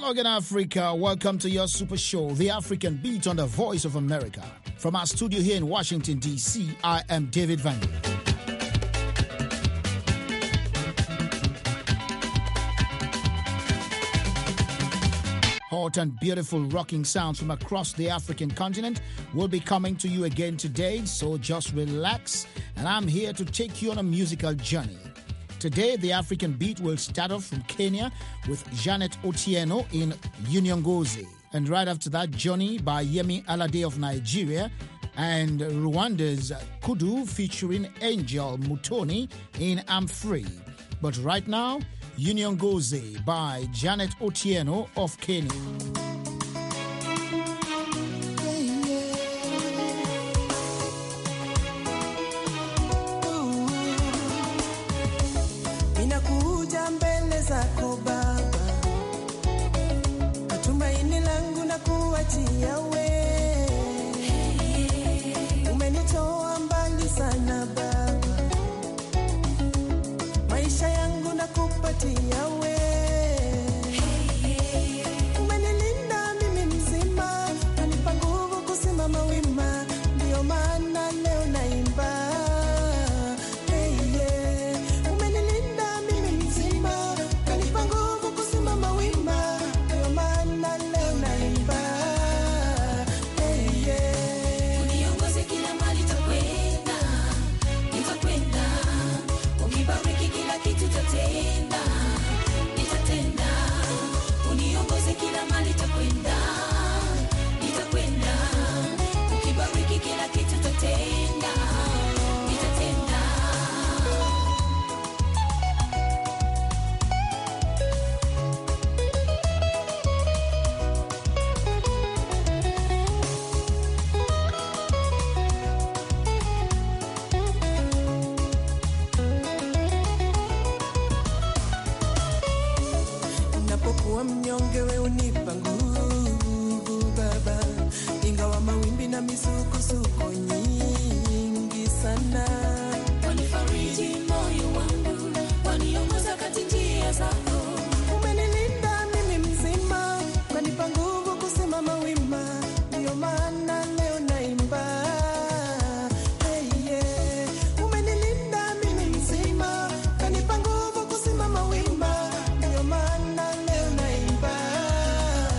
Hello again, Africa. Welcome to your super show, The African Beat on the Voice of America. From our studio here in Washington, D.C., I am David Van. Hot and beautiful rocking sounds from across the African continent will be coming to you again today, so just relax, and I'm here to take you on a musical journey. Today, the African Beat will start off from Kenya with Janet Otieno in Unyongozi. And right after that, Johnny by Yemi Alade of Nigeria, and Rwanda's Kudu featuring Angel Mutoni in I'm Free. But right now, Unyongozi by Janet Otieno of Kenya. Ninakuja mbele zako Baba, matumaini langu na kuachia wewe. Umenitoa mbali sana Baba, maisha yangu na kupatia wewe. Umenilinda mimi mzima, kanipa nguvu kusimama wima, ndio maana leo naimba. Mnyonge we unipa nguvu Baba, ingawa mawimbi na misukosuko nyingi sana. Wanifariji moyo wangu, waniongoza kati njia zako. Umenilinda mimi mzima, kanipa nguvu kusimama wima, ndio maana leo naimba. Umenilinda mimi mzima, kanipa nguvu kusimama wima, ndio maana leo naimba.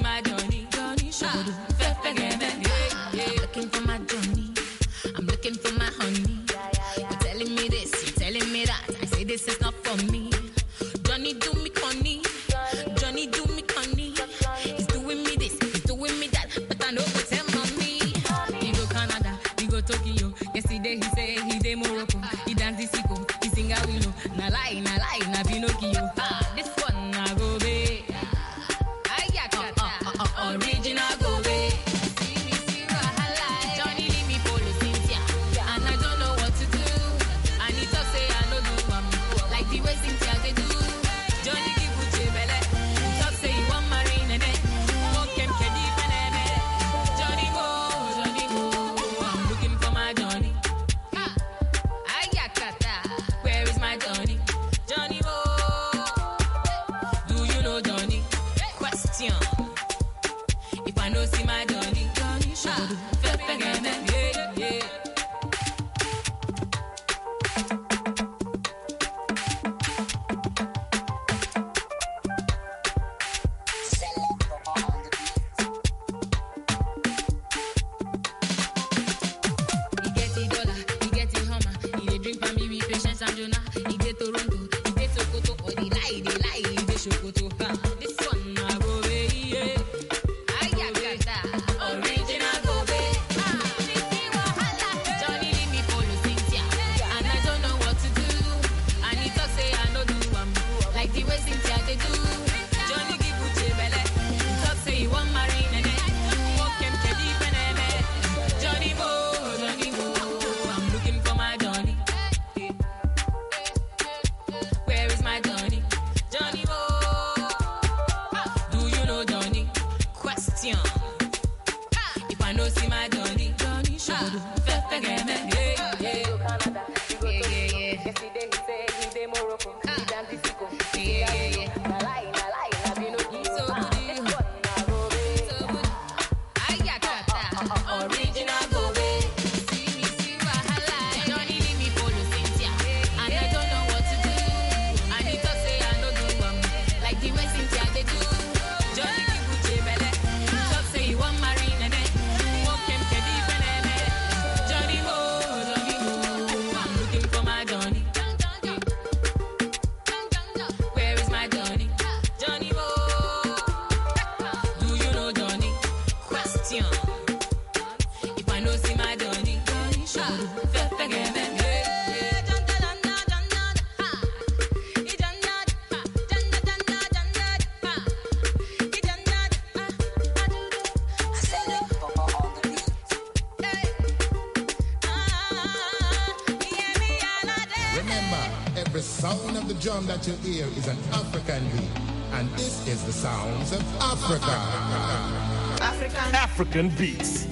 my Johnny? Johnny, looking for my Johnny. I'm looking for my honey. You're telling me this, you're telling me that. I say this is not for me. Johnny do me conny. Johnny do me conny. He's doing me this, he's doing me that. But I know what's him on me. He go Canada, he go Tokyo. Yesterday he say he dey Morocco. He dance the sicko, he sing a willow. Na lie, na Pinocchio. This one na go be. Original go be. Johnny leave me for Cynthia, and I don't know what to do. And he talk say I no do like the way Cynthia they do. Johnny give Uche belle. He talk say he want marry nene. Walk him kedi peneme. Johnny go. I'm looking for my Johnny. Ayakata, where is my Johnny? Johnny go. Do you know Johnny? Question. If I know see my Johnny, yeah. He get the dollar, he get the Hummer, he dey drink for me with patience and Jonah. He dey Toronto, he dey Sokoto, or they lie, he dey Sokoto. This one I go away, yeah. Original go be. Johnny leave me for Cynthia, and I don't know what to do. And he talk say I no do like the way Cynthia they do. Johnny give Uche belle. He talk say he want marry nene. Walk him kedi peneme. Johnny go. I'm looking for my Johnny. Where is my Johnny? Johnny go. Do you know Johnny? Question. If I know see my Johnny, Canada, yesterday he say he dey Morocco, he dance the sicko, na lie, na Pinocchio. So good, original go be. See wahala. Johnny leave me for Cynthia, and I don't know what to do. And he talk say I no do like the way Cynthia they do. Johnny give Uche belle. He talk say he want marry nene. Walk him kedi peneme. Johnny go. I'm looking for my Johnny. Where is my Johnny? Johnny go. Do you know Johnny? Question. If I know see my Johnny, Remember, every sound of the drum that you hear is an African beat. And this is the sounds of Africa. African beats.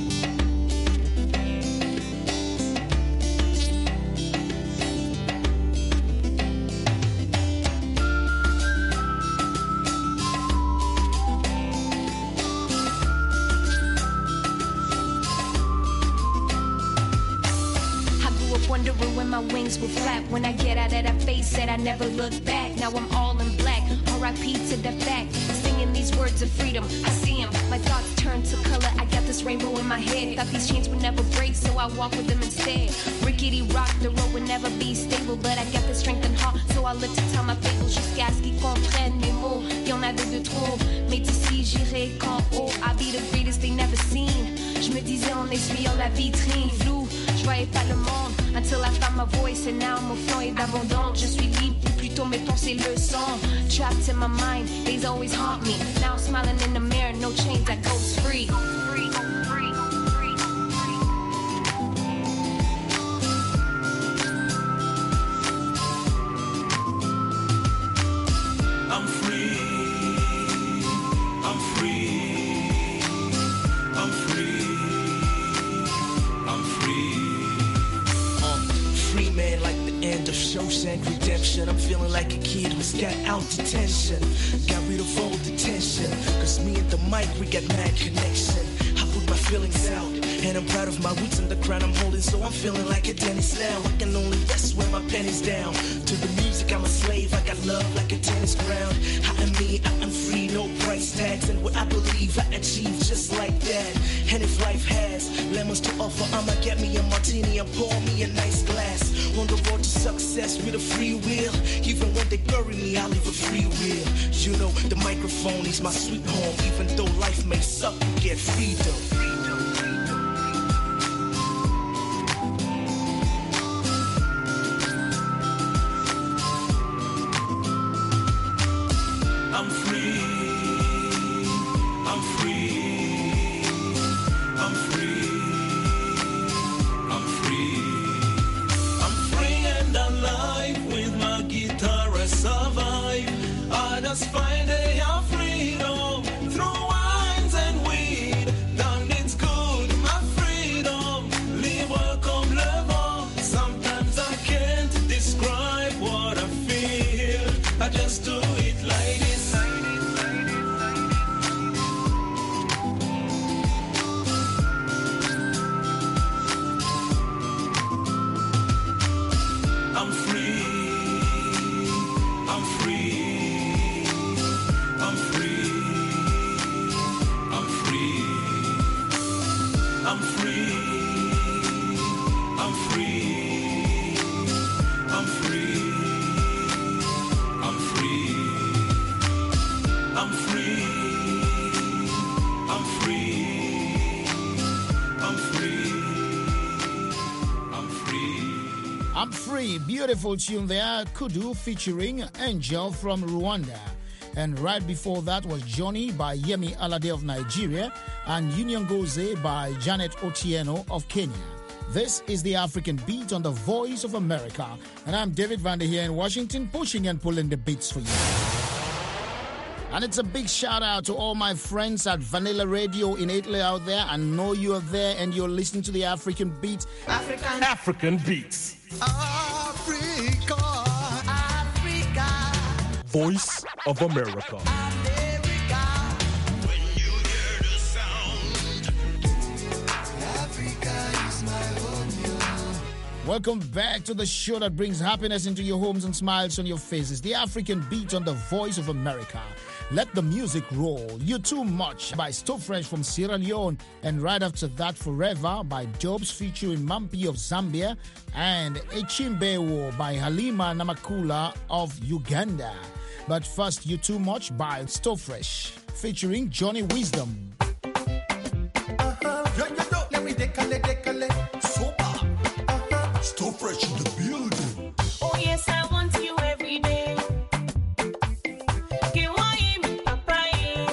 Wondering when my wings will flap. When I get out of that face, said I never look back. Now I'm all in black. R.I.P. to the fact. Singing these words of freedom, I see them. My thoughts turn to color. I got this rainbow in my head. Thought these chains would never break, so I walk with them instead. Rickety rock, the road would never be stable, but I got the strength and heart, so I live to tell my people jusqu'à ce qu'ils comprennent mes mots. Y'en avait de trop, mais d'ici j'irai qu'en haut. I'll be the greatest they never seen. Je me disais en essuyant la vitrine floue, je voyais pas le monde until I found my voice, and now mon flot est abondante. Je suis libre, ou plutôt mes pensées le sont. Trapped in my mind, these always haunt me. Now I'm smiling in the mirror, no chains, I go free. I'm free. I'm free. I'm free. I'm free. Free man like the end of Shawshank Redemption. I'm feeling like a kid who's got out detention. Got rid of all detention. Cause me and the mic, we got mad connection. I put my feelings out. And I'm proud of my roots and the crown I'm holding, so I'm feeling like a tennis now. I can only rest when my pen is down. To the music, I'm a slave. I got love like a tennis ground. I am me, I am free, no price tags. And what I believe, I achieve just like that. And if life has lemons to offer, I'ma get me a martini and pour me a nice glass. On the road to success with a free will. Even when they bury me, I leave a free will. You know, the microphone is my sweet home. Even though life may suck, you get freedom. I'm free, I'm free, I'm free, I'm free. I'm free and alive, with my guitar I survive. I just find a freedom through wines and weed. Damn, it's good, my freedom. Libre comme le vent. Sometimes I can't describe what I feel. I just do it like this. I'm free, I'm free, I'm free, I'm free, I'm free, I'm free, I'm free, I'm free, I'm free, I'm free, I'm free, I'm free. I'm Free, beautiful tune there, Kudu featuring Angel from Rwanda. And right before that was Johnny by Yemi Alade of Nigeria and Union Goze by Janet Otieno of Kenya. This is the African Beat on the Voice of America. And I'm David Vander here in Washington, pushing and pulling the beats for you. And it's a big shout out to all my friends at Vanilla Radio in Italy out there. I know you are there and you're listening to the African Beat. African Beats. Africa, Africa, Voice of America. America. When you hear the sound, Africa is my home. Welcome back to the show that brings happiness into your homes and smiles on your faces. The African Beat on the Voice of America. Let the music roll. You're Too Much by Sto Fresh from Sierra Leone. And right after that, Forever by Dobes featuring Mampi of Zambia. And Echimbewo by Halima Namakula of Uganda. But first, You're Too Much by Sto Fresh featuring Johnny Wisdom. Let me decale, super. Sto Fresh in the building. Oh yes, I want you every day. You want me, Papa?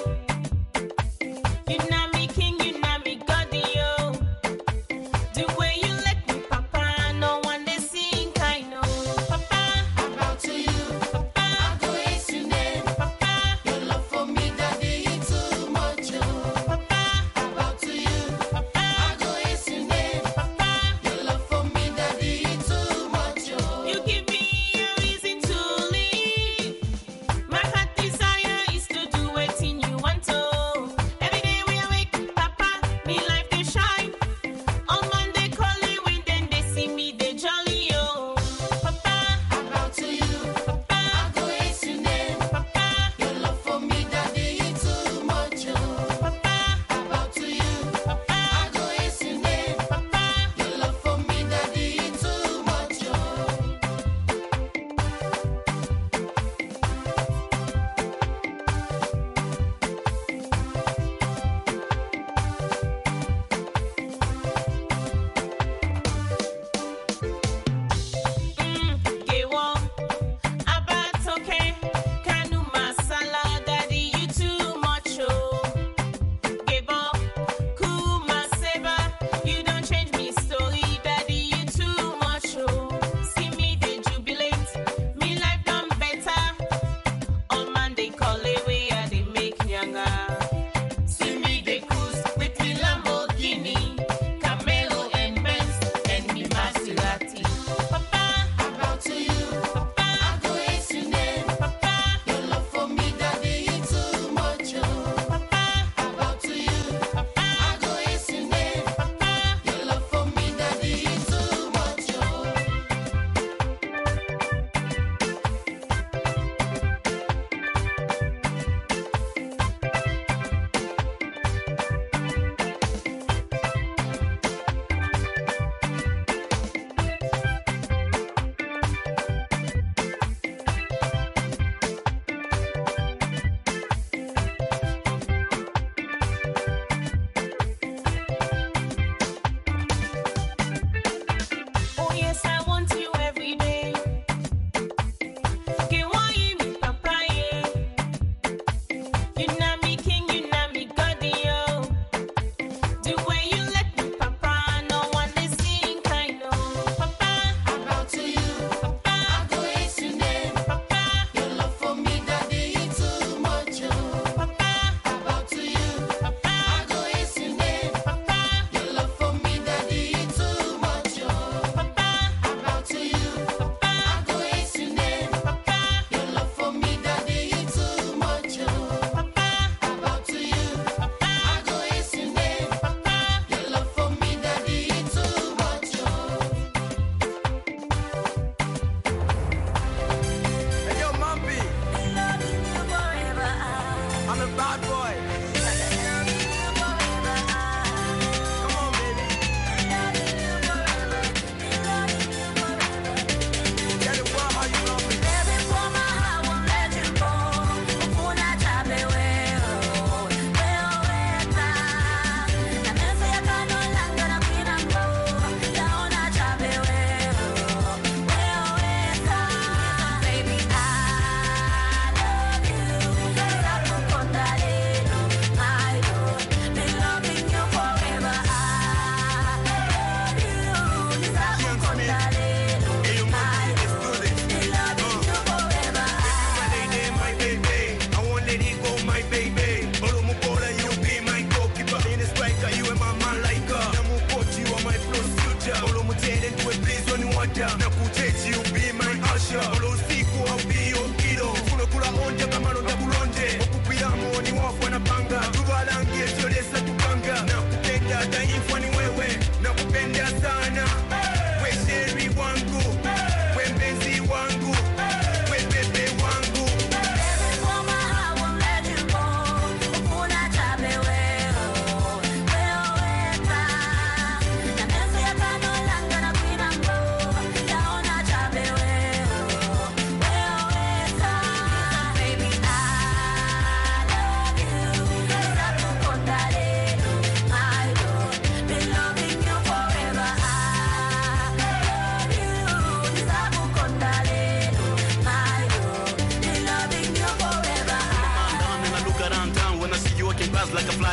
You know me king, you know me God, yo. The way you let me, Papa, no one they sing, I know. Papa, I'm out to you. Papa, I go ace your name. Papa, your love for me, daddy, it's too much, oh. Papa, I'm out to you. Papa, I go ace your name. Papa, your love for me, daddy, it's too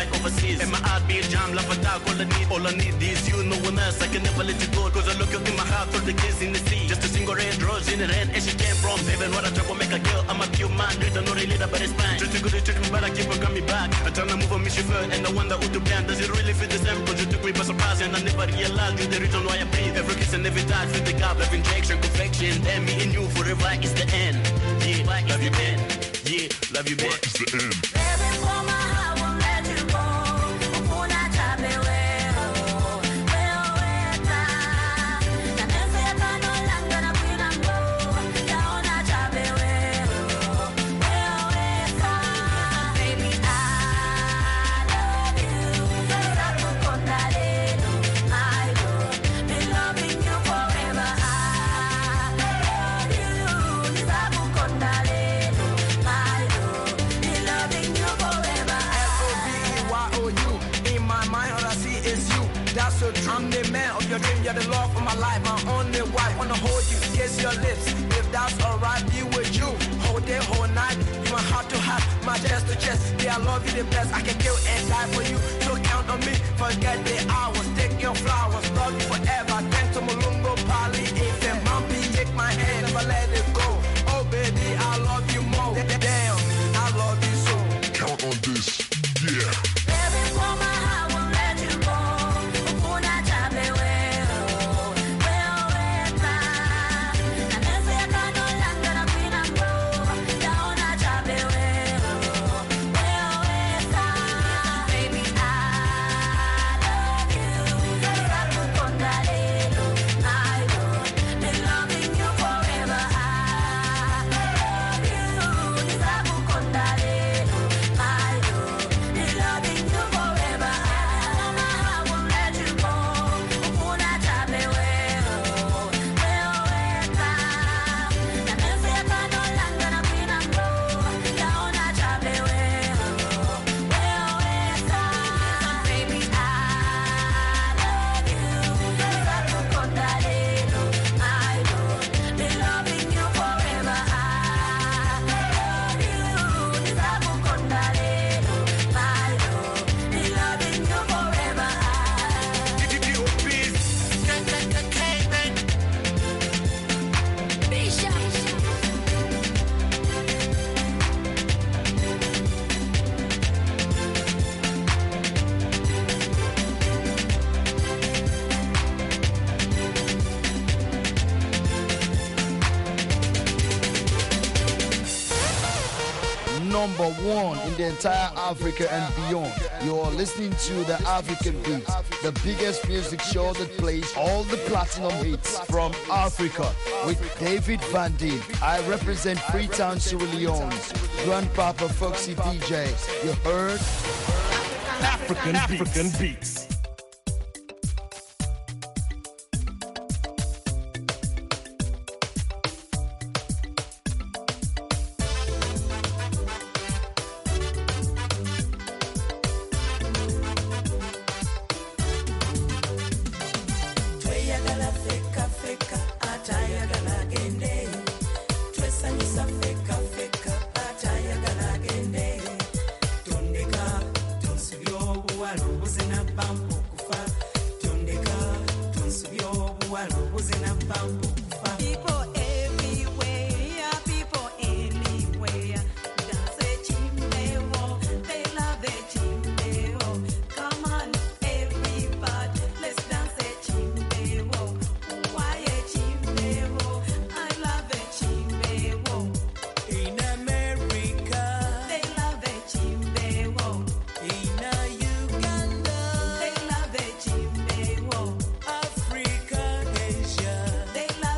like overseas. And my heart beat jam, love attack, all I need is you, no one else. I can never let you go, cause I look up in my heart through the kiss in the sea. Just a single red rose in her hand, and she came from heaven. What a trouble make a girl, I'm a pure man, written no leader, but it's fine. Just a good treat me, but I keep on coming back. I try to move on, me she felt, and I wonder who to blame. Does it really feel the same? Cause you took me by surprise, and I never realized you're the reason why I breathe. Every kiss and every touch, with the gap, love injection, perfection. Then me and you forever is the end. Yeah, love you, man. Yeah, love you, man. What is the end? Baby, for my heart won't let you go. Una chape weo, weo weta. Na nese ya kano langa na kwina mbo. Ya una chape weo, weo weta. Baby, I love you. Sabu kondalelo, I will be loving you forever. I love you. Sabu kondalelo, I will be loving you forever. F-O-B-E-Y-O-U. In my mind, all I see is you. That's so true. I'm the man of your dream. You're the love of my life. My only wife. Wanna hold you, kiss your lips. If that's alright, be with you. Whole day, whole night. You my heart to heart, my chest to chest. Yeah, I love you the best. I can kill and die for you. So count on me. Forget the hours. Take your flowers. Love you forever. Thanks to Mulungo, Pali, if and Bumpy. Take my hand, never let it go. Oh baby, I love you more. Damn, I love you so. Count on this. Yeah. Baby, for my heart won't let you go. Una chape weo, weo weta. Na nese ya kano langa na kwina mbo. Ya una chape weo, weo weta. Baby, I love you. Sabu kondalelo, I will be loving you forever. I love you. Sabu kondalelo, I will be loving you forever. I won't let you go. Una chape weo, weo weta. Na nese ya kano langa na kwina mbo. Ya una chape weo, weo weta. Baby, I love you. Sabu kondalelo, I will be loving you forever. I love you. Sabu kondalelo, I will be loving you forever. Number one in the entire Africa and beyond. You are listening to the African Beats, the biggest music show that plays all the platinum hits from Africa with David Van Dien. I represent Freetown, Sierra Leone's Grandpapa Foxy DJ. You heard? African beats. Tweyagala feka feka atayagala gende. Twesanyusa feka feka atayagala gende. Tondeka tonsubya obuwala obuzina bambu okufa. Tondeka tonsubya obuwala obuzina bambu okufa. People everywhere, people anywhere. Dance a chimney-o, they love a chimney-o. Come on, everybody, let's dance a chimney-o. Why a chimney-o? I love a chimney-o. In America, they love a chimney-o. In Uganda, they love a chimney-o. Africa, Asia, they love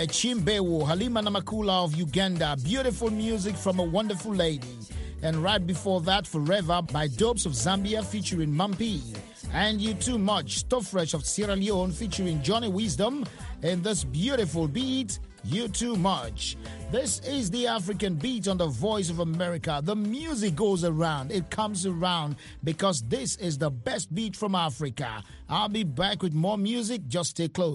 Chimbewo, Halima Namakula of Uganda. Beautiful music from a wonderful lady. And right before that, Forever by Dopes of Zambia featuring Mampi. And You Too Much, Stuff Fresh of Sierra Leone featuring Johnny Wisdom. And this beautiful beat, You Too Much. This is the African Beat on the Voice of America. The music goes around. It comes around because this is the best beat from Africa. I'll be back with more music. Just stay close.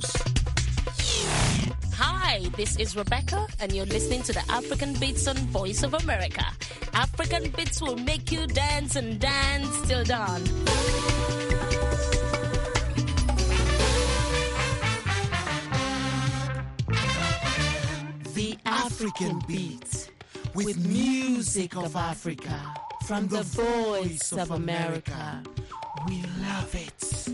Hi, this is Rebecca, and you're listening to the African Beats on Voice of America. African Beats will make you dance and dance till dawn. The African Beat, with music of Africa, from the Voice of America. We love it.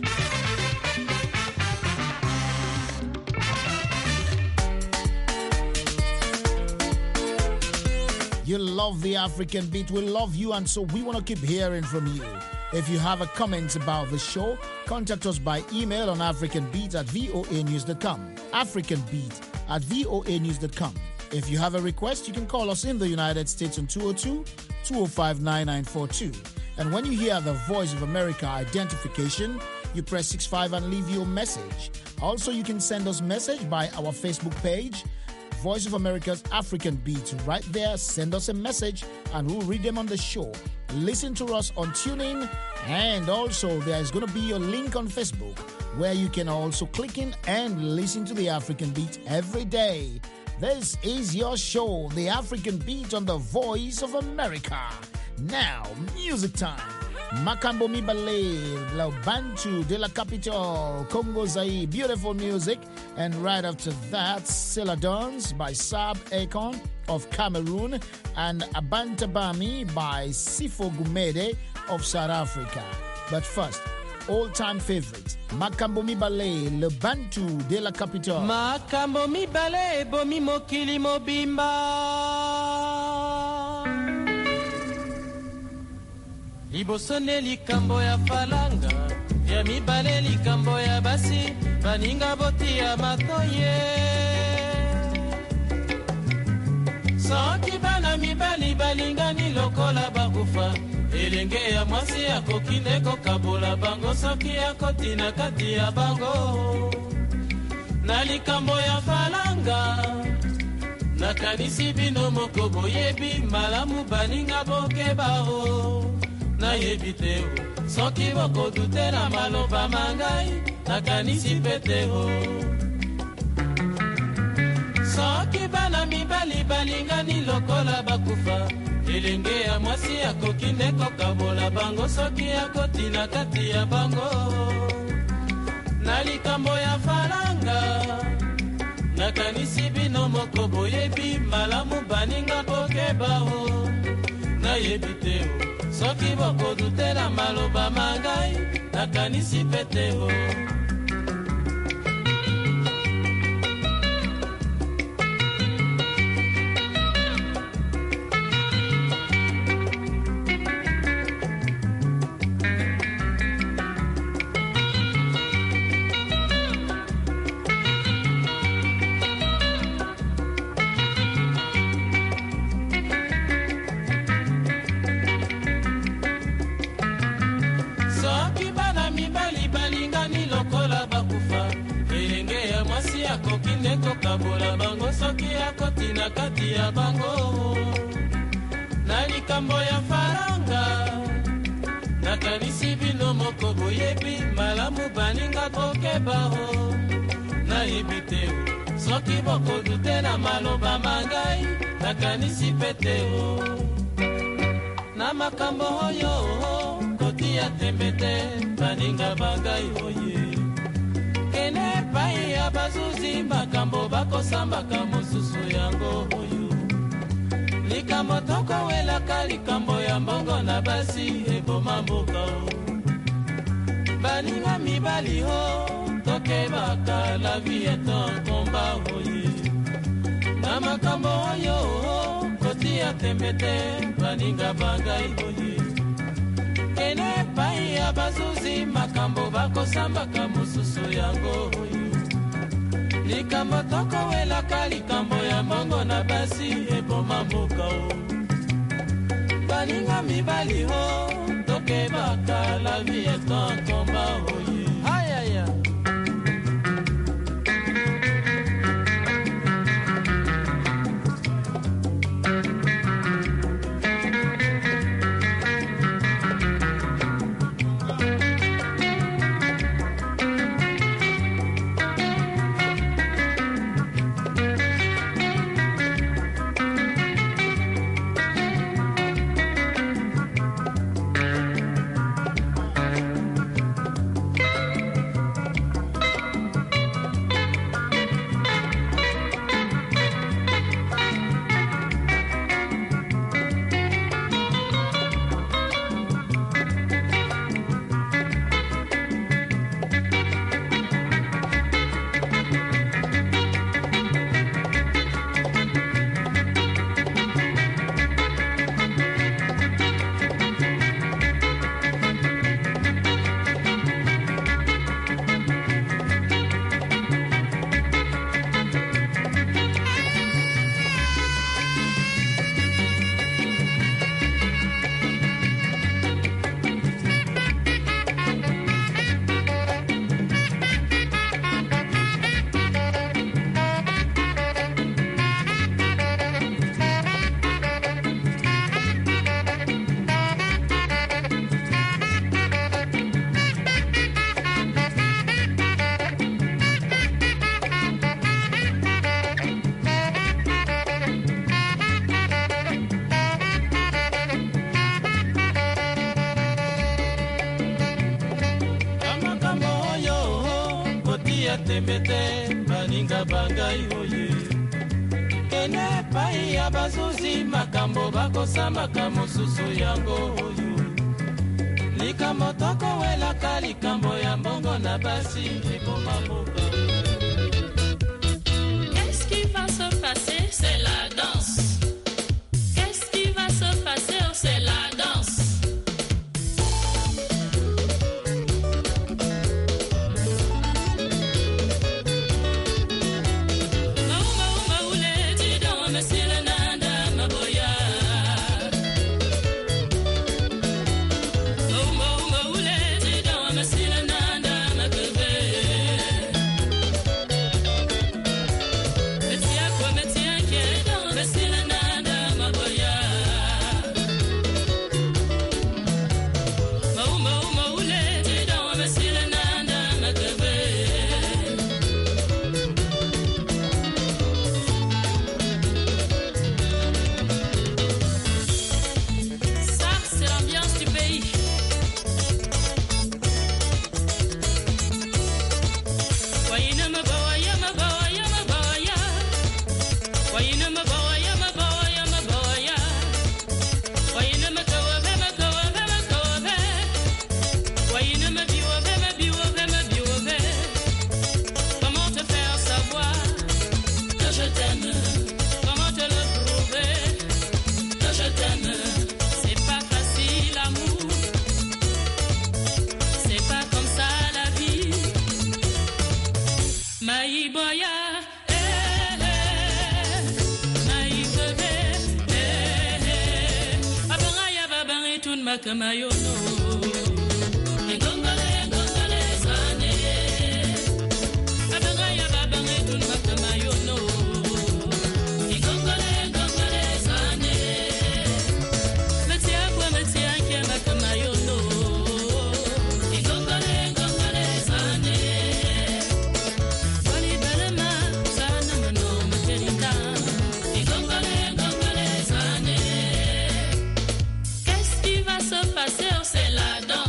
You love the African Beat. We love you, and so we want to keep hearing from you. If you have a comment about the show, contact us by email on africanbeat@voanews.com. africanbeat@voanews.com. If you have a request, you can call us in the United States on 202-205-9942. And when you hear the Voice of America identification, you press 65 and leave your message. Also, you can send us message by our Facebook page, Voice of America's African Beat. Right there, send us a message and we'll read them on the show. Listen to us on TuneIn, and also there is going to be a link on Facebook where you can also click in and listen to the African Beat every day. This is your show, the African Beat on the Voice of America. Now, music time. Makambo Mibale, La Bantu de la Capitale, Congo Zaire, beautiful music. And right after that, Celadons by Sab Akon of Cameroon, and Abantabami by Sifo Gumede of South Africa. But first, all-time favorite, Makambo Mibale, Le Bantu de la Capitale. Makambo Mibale, Bomi Mokili Mobimba. Libosone likambo ya falanga, ya mibale likambo ya basi, baninga boti ya matoye. Soki bana mibali balingani lokola bakufa, elenge ya mwasi ya kokindeko kabola bango, soki ya kotina kati ya bango. Na likambo ya falanga, na kanisi bino moko boyebi, malamu baninga boke bao. Na yebiteo, soki boko dutera maloba mangai, na kanisi peteo. Soki bana mibali balingani lokola bakufa, elenge ya mwasi ya kokindeko kabola bango, soki ya kotina kati ya bango. Na likambo ya falanga, na kanisi bino moko boyebi, malamu baninga boke bao. Na yebiteo, soki boko dutera maloba mangai, na kanisi peteo. Kabola bango soki ya kotina kati ya bango. Na likambo ya faranga, na kanisi bino moko boyebi, malamu baninga boke bao. Na yebiteo, soki boko dutera maloba mangai, na kanisi peteo. Na makambo hoyo, koti ya tembete, baninga bangai hoye. Kene pai ya bazuzi makambo bako samba kamosusu yango oyo. Likambo toko wela kalikambo ya mbongo na basi ebo mamboka o. Baninga mibali ho, toke baka la vie est un combat oye. Na makambo oyo, koti ya tembete, baninga bangai oye. Kene pai ya bazuzi makambo bako samba kamosusu yango oyo. likambo tokowelaka likambo ya mbongo na basi eboma mboka o baninga mibali ho tokebaka la vie est un combat oye ayaya tembete baninga bangai oye kene pai ya bazuzi makambo bakosambaka mosusu yango oyo likambo tokowelaka likambo ya mbongo na basi ekoma mboka. Qu'est-ce qui va se passer? C'est la danse. Qu'est-ce qui va se passer? C'est la danse. Qu'est-ce qui va se passer? C'est la danse.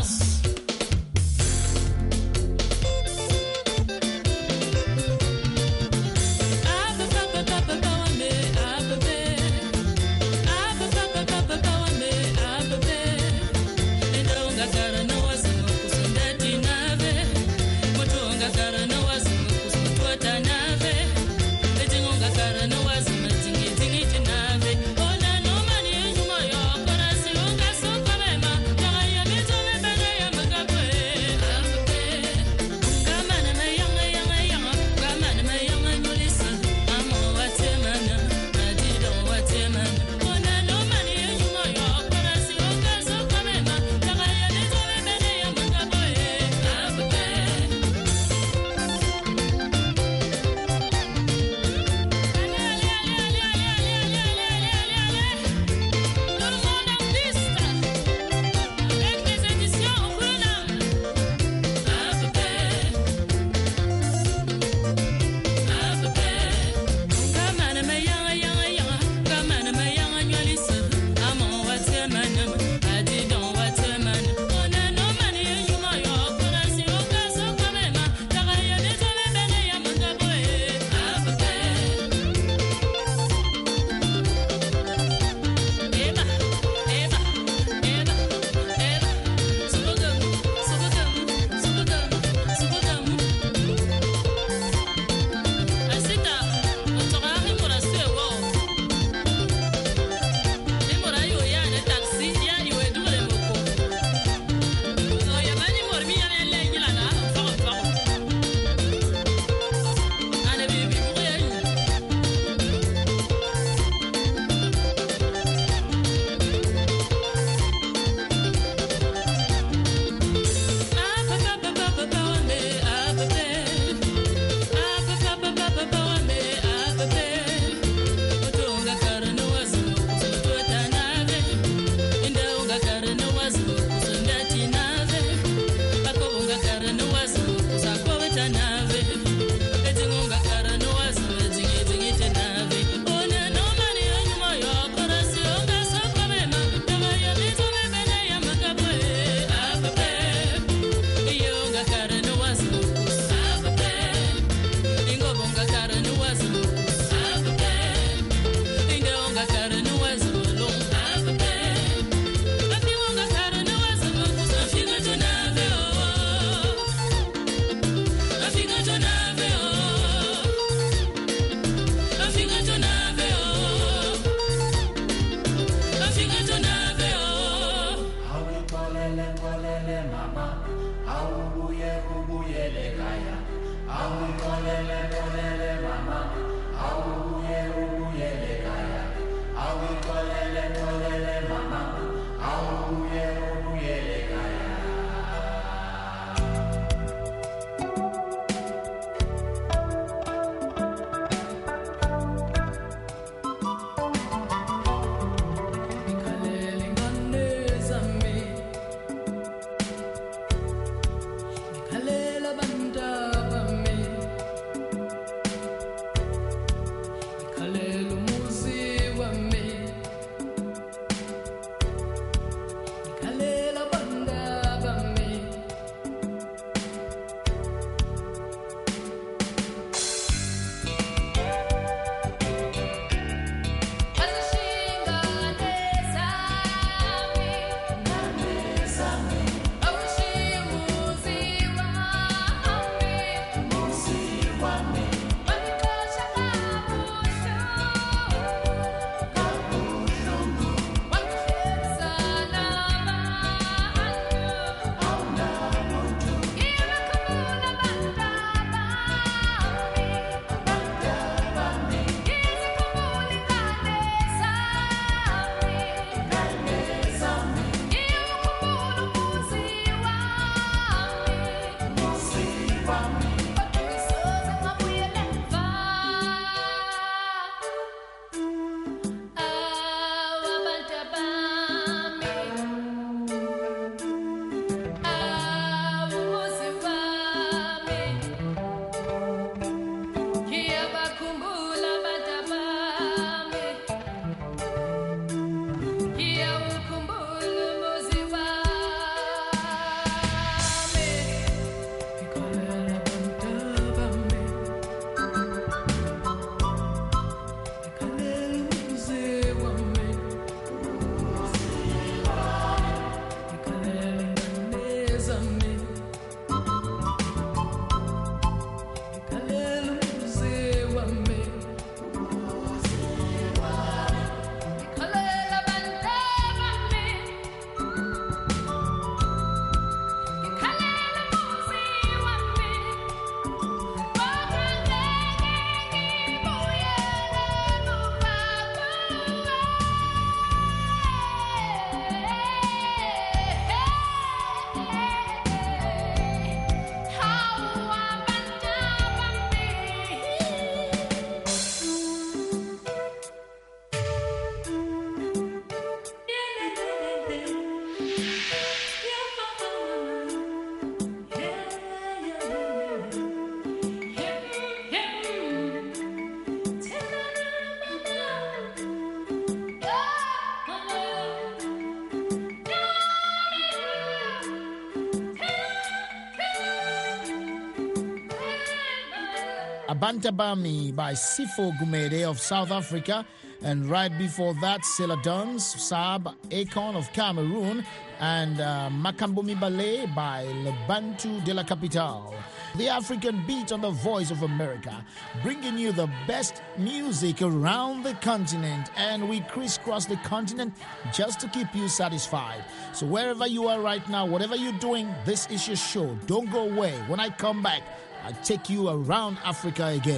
Abantabami by Sifo Gumede of South Africa, and right before that, Celadons, Saab Akon of Cameroon, and Makambumi Ballet by Lebantu de la Capitale. The African Beat on the Voice of America, bringing you the best music around the continent, and we crisscross the continent just to keep you satisfied. So wherever you are right now, whatever you're doing, this is your show. Don't go away. When I come back, I take you around Africa again.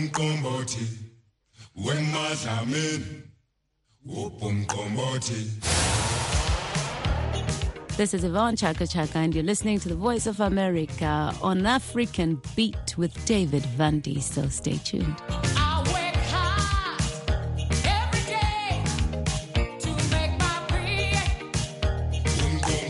This is Yvonne Chaka Chaka, and you're listening to the Voice of America on African Beat with David Vandy. So stay tuned. Boom, boom.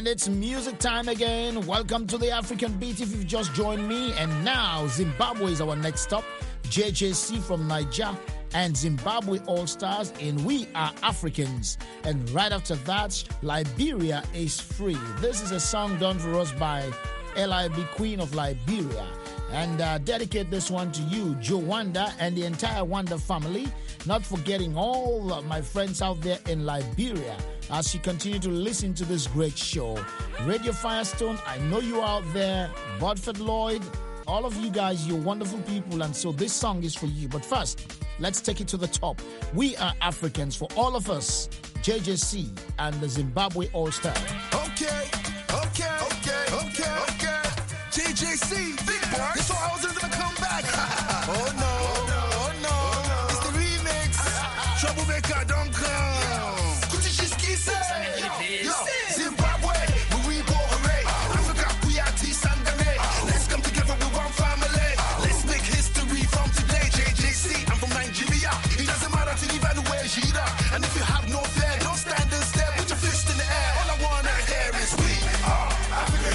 And it's music time again. Welcome to the African Beat if you've just joined me. And now Zimbabwe is our next stop. JJC from Niger and Zimbabwe All-Stars in We Are Africans. And right after that, Liberia is Free. This is a song done for us by LIB Queen of Liberia. And dedicate this one to you, Joe Wanda, and the entire Wanda family. Not forgetting all my friends out there in Liberia as you continue to listen to this great show. Radio Firestone, I know you out there. Bodford Lloyd, all of you guys, you're wonderful people. And so this song is for you. But first, let's take it to the top. We Are Africans for all of us. JJC and the Zimbabwe All-Star. Okay. JJC, big boy. This one I was gonna come back. Oh no. It's the remix. Troublemaker, don't come. Kutishiski say, yo, Zimbabwe, we go hooray. Africa, we are T-Sangane. Let's come together with one family. Let's make history from today. JJC, I'm from Nigeria. It doesn't matter to leave anywhere, Jira. And if you have no fear, don't stand and stare. Put your fist in the air. All I wanna hear is we are Africans.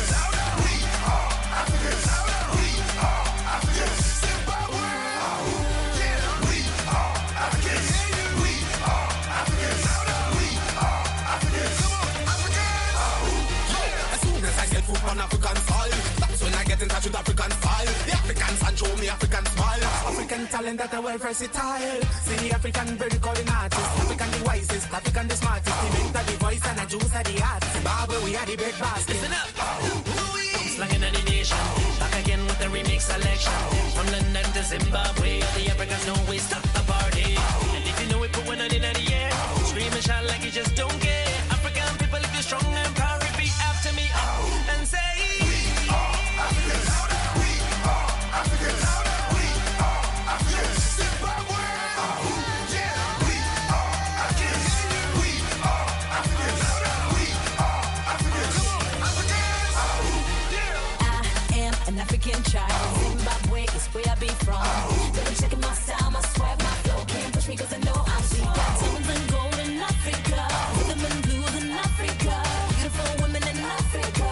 African soil. That's when I get in touch with African style. The Africans and show me African smile. African talent that are well versatile. See the African very calling artist. African the wisest, African the smartest. The mentor, the voice and the juice are the art. Zimbabwe, we are the big basket. Listen up. I'm slanging on the nation. Back again with the remix selection. From London to Zimbabwe, all the Africans know we stop the party. And if you know it, put one on in the air. Scream and shout like you just don't care. African people, if you're strong and proud, repeat after me and say. African child, Zimbabwe is where I be from. Double checking my style, my swag, my flow. Can't push me cause I know I'm sweet. Got diamonds and gold in Africa, rhythm and blues in Africa, beautiful women in Africa.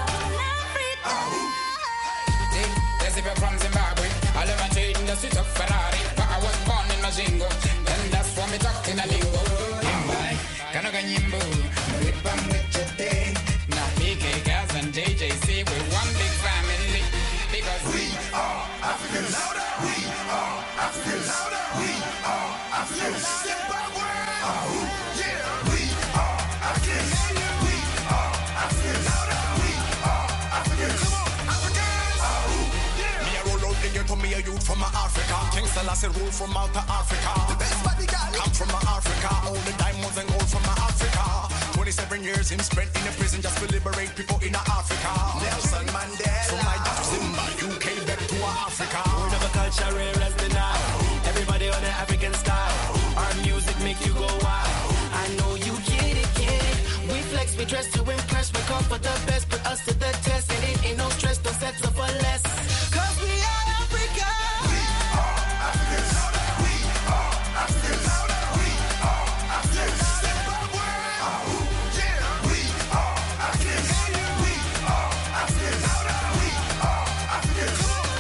Let's if you're from Zimbabwe, I live and trade in the street of Ferrari. But I was born in Mazingo, and that's why me talk in a lingo. Imbai, Kanoga Nyimbo, whip and with your day. Now PK, Gaz and JJC, we're one big family. Because we are Africans. We are Africans. We are Africans. Zimbabwe. Yeah. We are Africans. We are Africans. We are Africans. Come on, Africans. Me a roll out the ghetto, me a youth from Africa. King Selassie rule from out of Africa. The best bodyguard come from Africa. All the diamonds and gold from Africa. 27 years him spent in a prison just to liberate people in Africa. Nelson Mandela. From my Zimbabwe, UK, back to Africa. Word of a culture rare as the Nile. Everybody on the African style. Our music make you go wild. I know you get it. We flex, we dress to impress. We come for the best, put us to the test. And it ain't no stress, don't settle for less. Cause we are Africa. We are Africans. We are Africans. We are Africans. Zimbabwe. Yeah. We are Africans. We are Africans. We are Africans.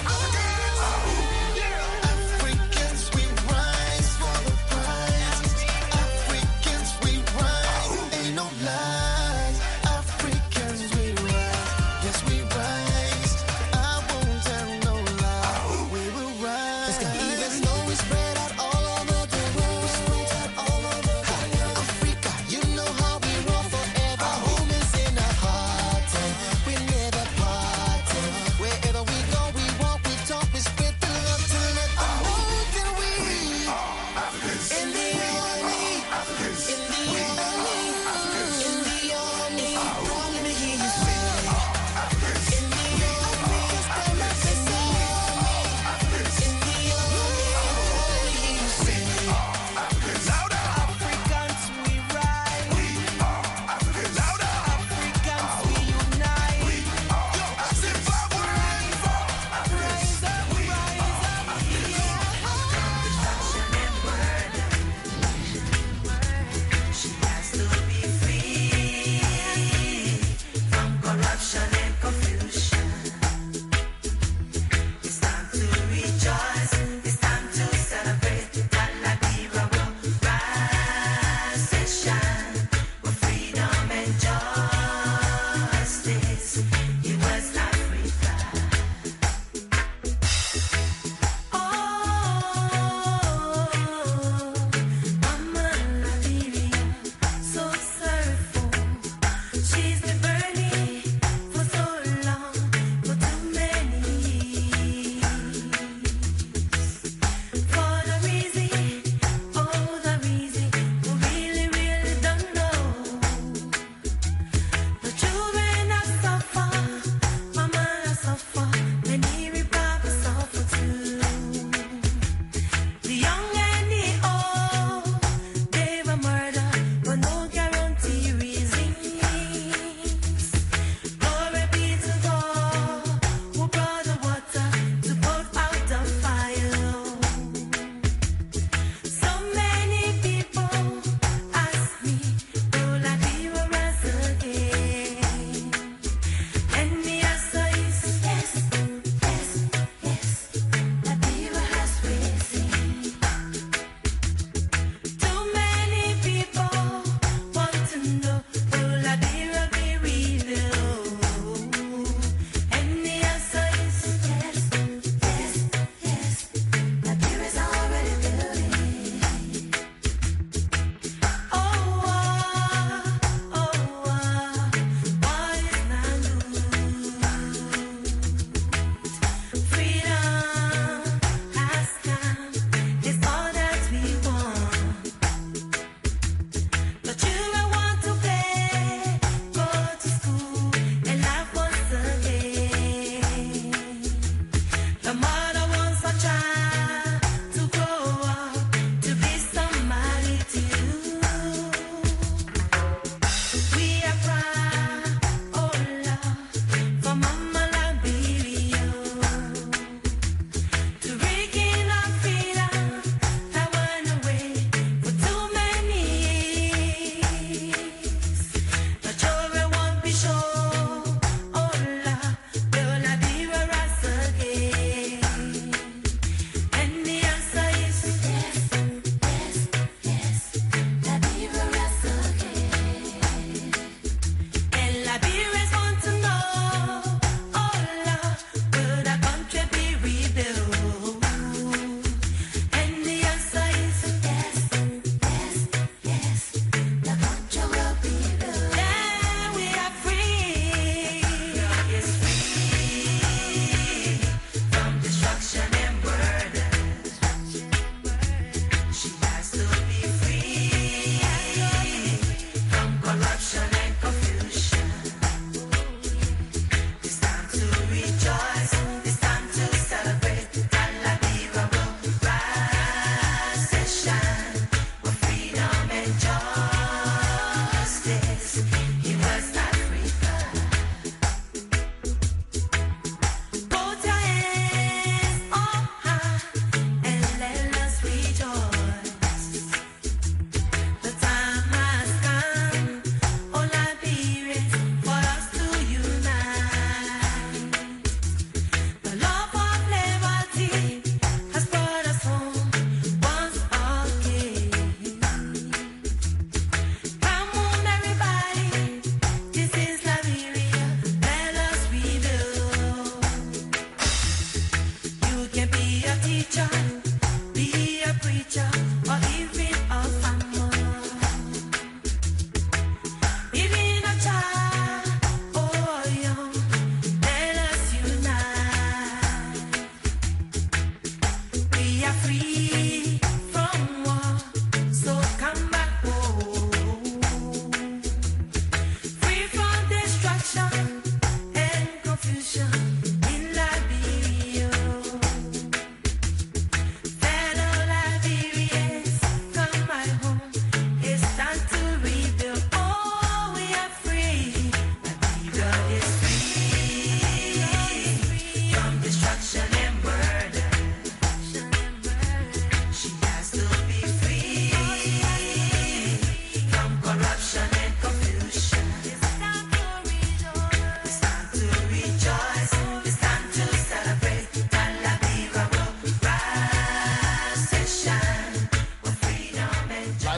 Africans, we rise for the prize. Africans, we rise. Ain't no lies. Africans, we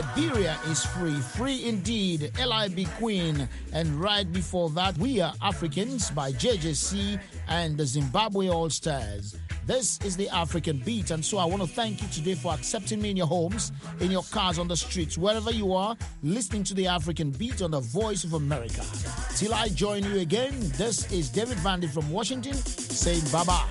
Liberia is free, free indeed, L.I.B. Queen. And right before that, We Are Africans by JJC and the Zimbabwe All-Stars. This is the African Beat, and so I want to thank you today for accepting me in your homes, in your cars, on the streets, wherever you are, listening to the African Beat on the Voice of America. Till I join you again, this is David Vandy from Washington saying bye-bye.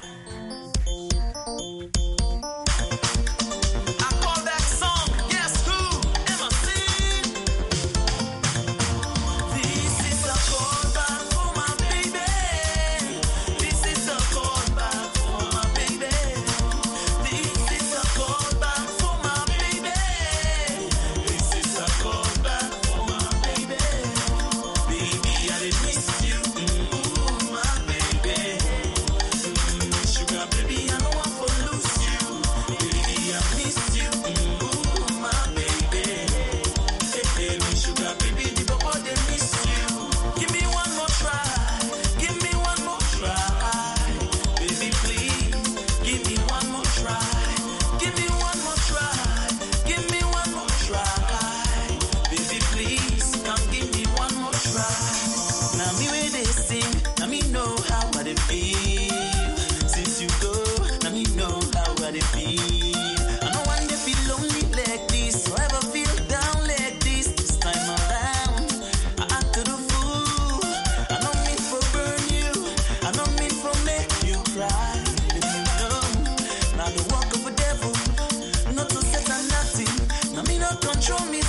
Control me.